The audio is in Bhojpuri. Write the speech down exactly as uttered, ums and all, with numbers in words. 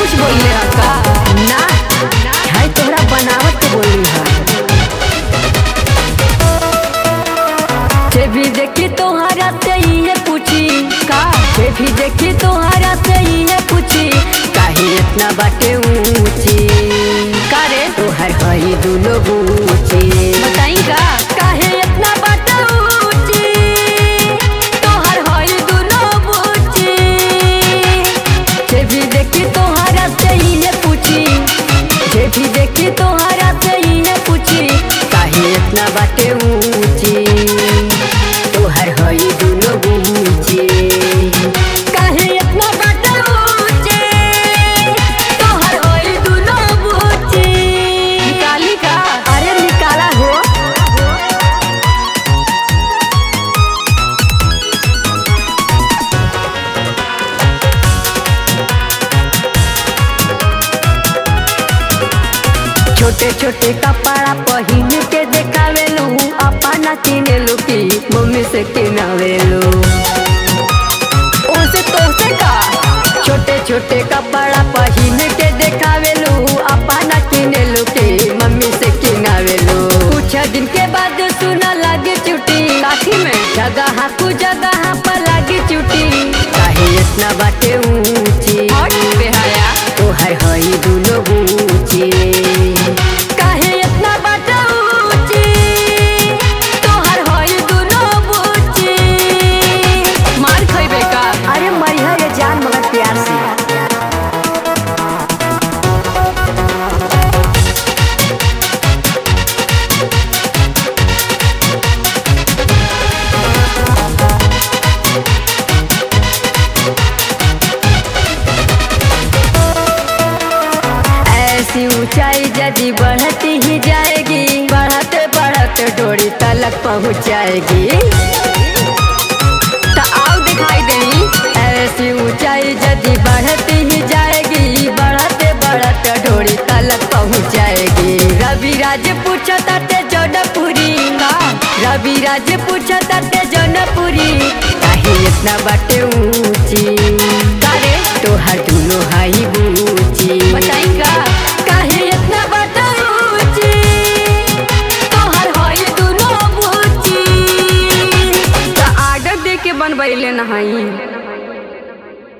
कुछ बोलले ह का? ना है तोहरा बनावट के बोली है। जे भी देखी तोहरा से ये पूछी का जे भी देखी तोहरा से ये पूछी काहे इतना बाटे ऊंची का रे तोहर हई दुनो ऊंची बताई का? काहे इतना बाटे ऊंची तोहर हई दुनो ऊंची जे भी देखी तोहरा से ये पूछी जे भी देखी तोहरा से ये पूछी काहे इतना बाटे ऊंची तोहर हई दुनो ऊंची काहे इतना बाटे ऊंची तोहर हई दुनो ऊंची निकाली का? अरे निकाला हो। छोटे छोटे कपड़ा पहिन के देखावेलू अपना किनेलू की मम्मी से किनावेलू ओसे तोसे का? छोटे छोटे कपड़ा पहिन के देखावेलू अपना किनेलू की मम्मी से किनावेलू कुछ दिन के बाद सुना लागे चुटी काठी में जगह कु जगह पर लागे चुटी काहे इतना बाटे ऊंची हट बेहाया तोहर हई दुनो ऊंची काहे इतना बाटे ऊंची तोहर हई दुनो ऊंची मार खइबे का? अरे मरिया ये जान मगर प्यार से ऐसी ऊंचाई यदि बढ़ती ही जाएगी बढ़ते बढ़ते डोरी तलक पहुंच जाएगी त आओ दिखाई देई ऐसी ऊंचाई यदि बढ़ती ही जाएगी बढ़ते बढ़ते डोरी तलक पहुंच जाएगी रवि राज पूछा ताते जौनपुरी का? रवि राज पूछा ताते जौनपुरी काहे इतना बाटे